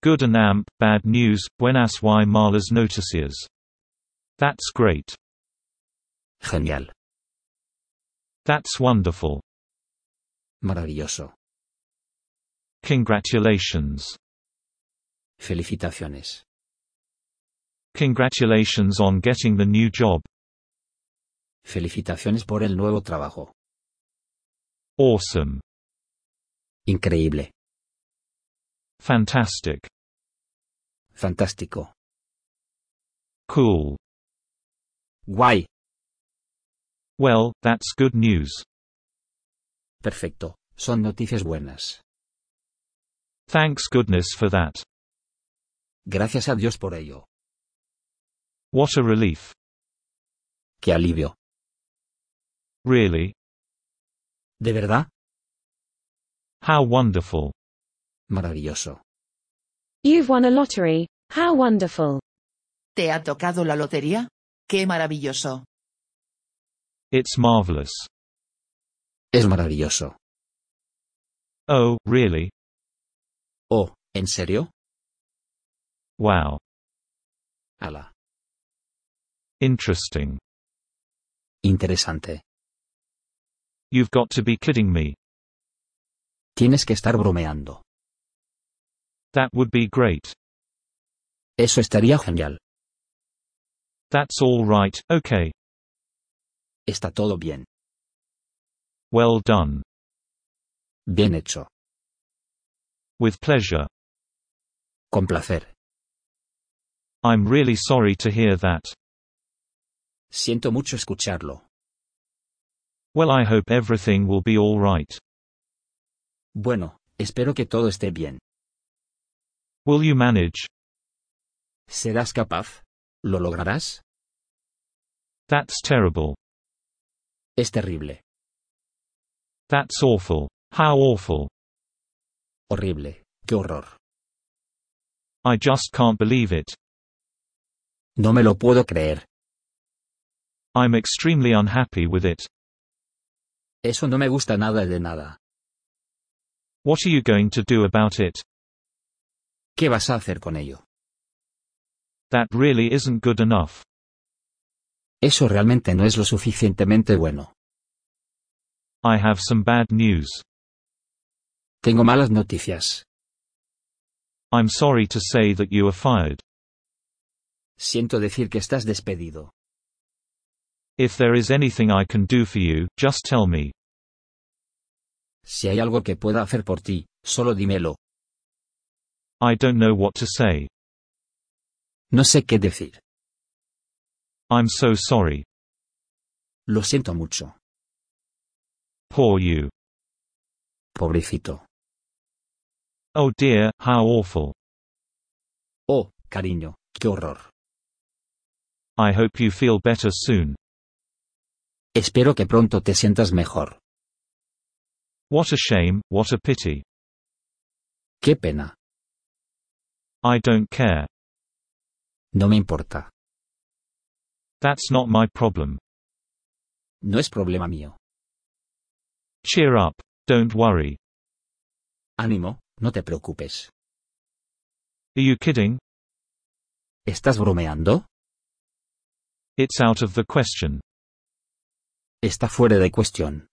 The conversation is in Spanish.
Good and amp, bad news, buenas y malas noticias. That's great. Genial. That's wonderful. Maravilloso. Congratulations. Felicitaciones. Congratulations on getting the new job. Felicitaciones por el nuevo trabajo. Awesome. Increíble. Fantastic. Fantástico. Cool. Guay. Well, that's good news. Perfecto. Son noticias buenas. Thanks goodness for that. Gracias a Dios por ello. What a relief. Qué alivio. Really? ¿De verdad? How wonderful. Maravilloso. You've won a lottery. How wonderful. ¿Te ha tocado la lotería? ¡Qué maravilloso! It's marvelous. Es maravilloso. Oh, really? Oh, ¿en serio? Wow. Ala. Interesting. Interesante. You've got to be kidding me. Tienes que estar bromeando. That would be great. Eso estaría genial. That's all right, okay. Está todo bien. Well done. Bien hecho. With pleasure. Con placer. I'm really sorry to hear that. Siento mucho escucharlo. Well, I hope everything will be all right. Bueno, espero que todo esté bien. Will you manage? ¿Serás capaz? ¿Lo lograrás? That's terrible. Es terrible. That's awful. How awful. Horrible. ¡Qué horror! I just can't believe it. No me lo puedo creer. I'm extremely unhappy with it. Eso no me gusta nada de nada. What are you going to do about it? ¿Qué vas a hacer con ello? That really isn't good enough. Eso realmente no es lo suficientemente bueno. I have some bad news. Tengo malas noticias. I'm sorry to say that you are fired. Siento decir que estás despedido. If there is anything I can do for you, just tell me. Si hay algo que pueda hacer por ti, solo dímelo. I don't know what to say. No sé qué decir. I'm so sorry. Lo siento mucho. Poor you. Pobrecito. Oh dear, how awful. Oh, cariño, qué horror. I hope you feel better soon. Espero que pronto te sientas mejor. What a shame, what a pity. Qué pena. I don't care. No me importa. That's not my problem. No es problema mío. Cheer up. Don't worry. Ánimo, no te preocupes. Are you kidding? ¿Estás bromeando? It's out of the question. Está fuera de cuestión.